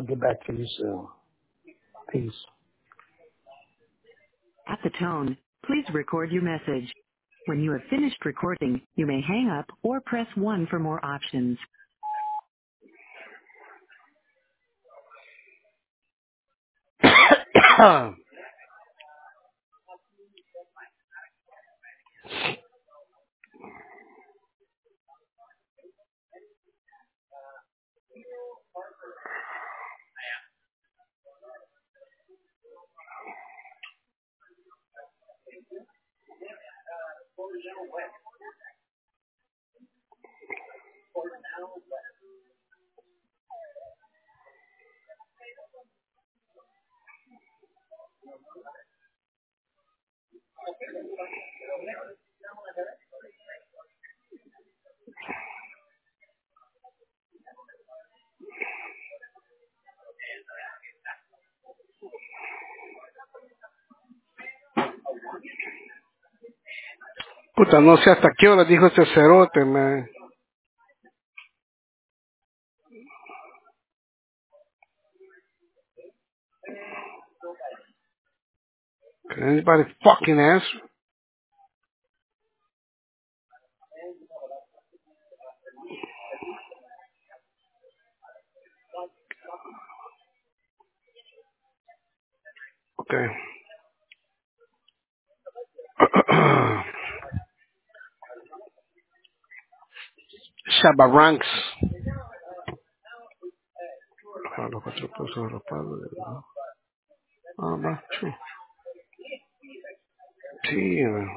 get back to you soon. Peace. At the tone, please record your message. When you have finished recording, you may hang up or press 1 for more options. Puta, no sé hasta qué hora dijo este cerote, man. Can anybody fucking answer? Okay. Shabaranks. Ah, va, sí, man.